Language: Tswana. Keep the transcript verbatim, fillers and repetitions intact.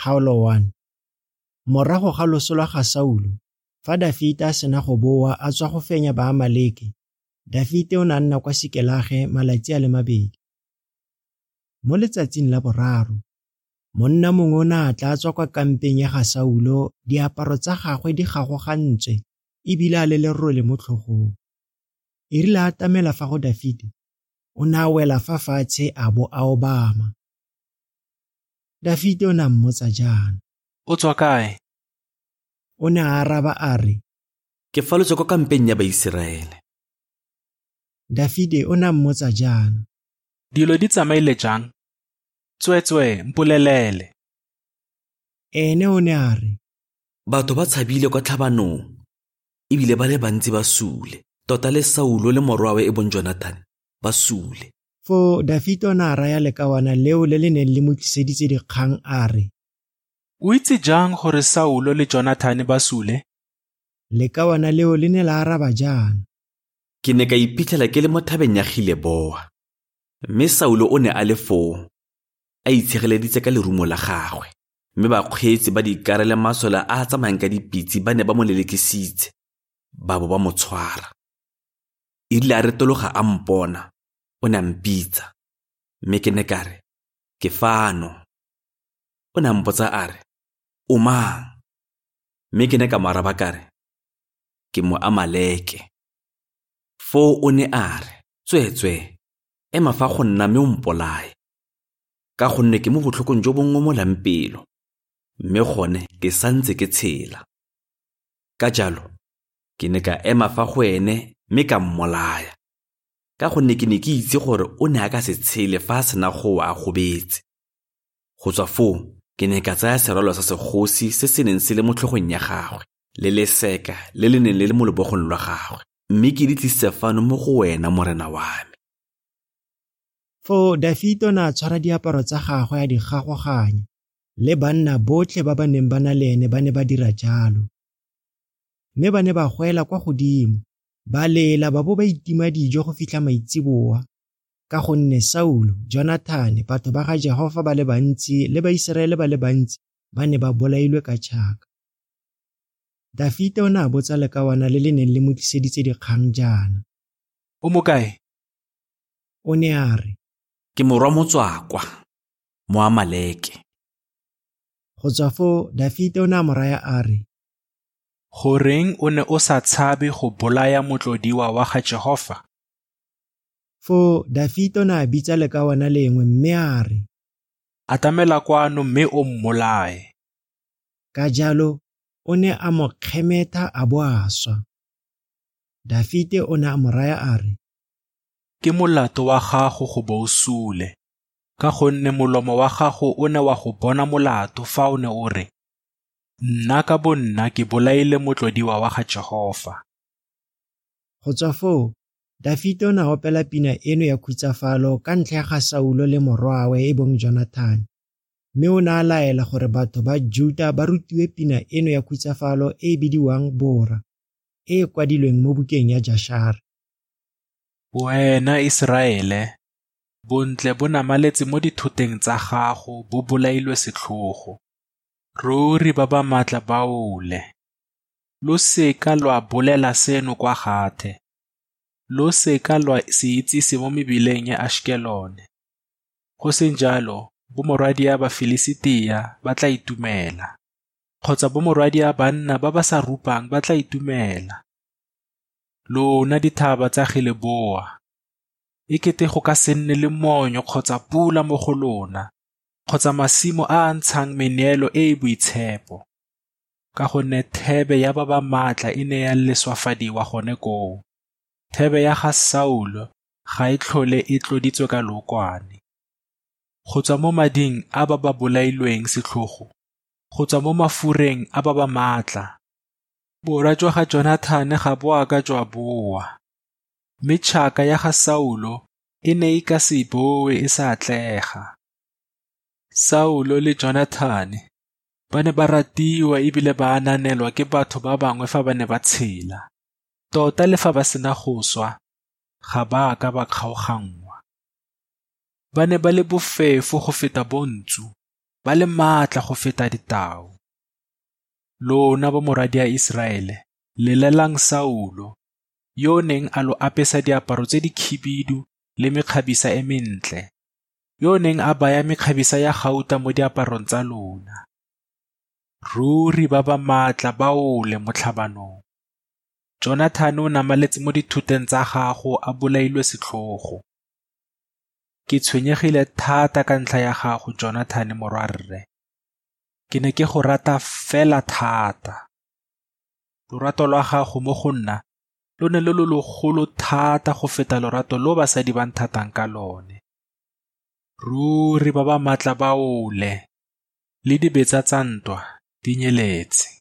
Kgaolo one. Morago ga loso lwa ga Saulo, fa Dafita a sena go boa a tswa go fenya Baamaleki, Dafita o ne a nna kwa Sikelage malatsi a le mabedi. Mo letsatsing la boraro, monna mongwe o ne a tla tswa kwa kampeng ya ga Saulo, diaparo tsa gagwe di gagogantswe ebile a le lerole mo tlhogong. E rile a tamela fa go Dafita, o ne a wela fa fatshe a bo a obama. Dafita o ne a mmotsa jaana, "O tswa kae?" O ne a araba a re, "Ke falotswe kwa kampeng ya Baiseraele." Dafita o ne a mmotsa jaana, "Dilo di tsamaile jang? Tswetswe mpolelele." Ene o ne a re, "Batho ba tshabile kwa tlhabanong, ebile ba le bantsi ba sule, tota le Saulo le morwawe e bong Jonathan ba sule." Fo Dafita o ne a raya lekawana leo le le neng le mo tliseditse dikgang a re, "O itse jang gore Saulo le Jonathan ba sule?" Lekawana leo le ne la araba jaana, "Ke ne ka iphitlhela ke le mo thabeng ya Gileboa, mme Saulo o ne a le foo, a itshegeleditse ka lerumo la gagwe, mme bakgweetsi ba dikare le masola a tsamayang ka dipitse ba ne ba mo lelekisitse, ba bo ba mo tshwara. E rile a retologa a mpona, o ne a mpitsa, mme ke ne ka re, 'Ke fano.' O ne a mpotsa a re, 'O mang?' Mme ke ne ka mo araba ka re, 'Ke Moamaleke.' Foo o ne a re, 'Tswetswe, ema fa go nna mme o mpolaye, ka gonne ke mo botlhokong jo bo ngomolang pelo, mme gone ke santse ke tshela.' Ka jalo, ke ne ka ema fa go ene mme ka mmolaya, ka gonne ke ne ke itse gore o ne a ka se tshele fa a sena go a gobetse. Go tswa foo, ke ne ka tsaya serwalo sa segosi se se neng se le mo tlhogong ya gagwe, le leseka le le neng le le mo lebogong lwa gagwe, mme ke di tlisitse fano mo go wena, morena wa me." Fo Dafita o ne a tshwara diaparo tsa gagwe a di gagoganya, le banna botlhe ba ba neng ba na le ene ba ne ba dira jalo. Mme ba ne ba gwela kwa godimo, ba lela ba bo ba itima dijo go fitlha maitsiboa, ka gonne Saulo, Jonathan, batho ba ga Jehova ba le bantsi le Baiseraele ba le bantsi ba ne ba bolailwe ka tšhaka. Dafita o ne a botsa lekawana le le neng le mo tliseditse dikgang jaana, "O mo kae?" O ne a re, "Ke morwa motswakwa, Moamaleke." Go tswa foo Dafita o ne a mo raya a re, "Goreng o ne o sa tshabe go bolaya motlodiwa wa ga Jehova?" Foo Dafita o ne a bitsa lekawana lengwe mme a re, "Atamela kwano mme o mmolaye." Ka jalo o ne a mo kgemetha a bo a swa. Dafita o ne a mo raya a re, "Ke molato wa gago go bo o sule, ka gonne molomo wa gago o ne wa go bona molato fa o ne o re, 'Nna ka bonna ke bolaile motlodiwa wa ga Jehova.'" Go tswa foo Dafita o ne a opela pina eno ya khutsafalo ka ntlha ya ga Saulo le morwawe e bong Jonathan, mme o ne a laela gore batho ba Juda ba rutiwe pina eno ya khutsafalo e e bidiwang Bora, e e kwadilweng mo bukeng ya Jashari. "Wena Iseraele, bontle bo namaletse mo dithoteng tsa gago bo bolailwe setlhogo. Ruri ba ba maatla ba ole. Lo seka lwa bolela seno kwa Gathe. Lo seka lwa se itsise mo mebileng ya Ashkelone. Go seng jalo, bomorwadia ba Filistia ba tla itumela, kgotsa bomorwadia banna ba ba sa rupang ba tla itumela. Lona dithaba tsa Gileboa, ekete go ka se nne le monyo kgotsa pula mo go lona, kgotsa masimo a a ntshang meneelo e e boitshepo, ka gonne thebe ya ba ba maatla e ne ya leswafadiwa gone koo. Thebe ya ga Saulo ga e tlhole e tloditswe ka lookwane. Go tswa mo mading a ba ba bolailweng setlhogo, go tswa mo mafureng a ba ba maatla, borwa jwa ga Jonathan ga bo a ka jwa boa, mme tšhaka ya ga Saulo e ne e ka se boe e sa atlega. Saulo le Jonathan ba ne ba ratiwa ebile ba ananelwa ke batho ba bangwe fa ba ne ba tshela, tota le fa ba sena go swa, ga ba ka ba kgaoganngwa. Ba ne ba le bofefo go feta bontsho, ba le maatla go feta ditau. Lona bomoradi ya Israele, le lelang Saulo, yo neng a lo apesa diaparo tse di khibidu le mekgabisa e mentle, yo neng a baya mekgabisa ya gauta mo diaparong tsa lona. Ruri ba ba maatla ba ole mo tlhabanong. Jonathan o namaletse mo dithuteng tsa gago a bolailwe setlhogo. Ke tshwenyegile thata ka ntlha ya gago, Jonathan morwarre. Ke ne ke go rata fela thata. Lorato lwa gago mo go nna lo ne lo lo logolo thata go feta lorato lo basadi ba nthatang ka lone. Ruri ba ba maatla ba ole, le dibetsa tsa ntwa di nyeletse.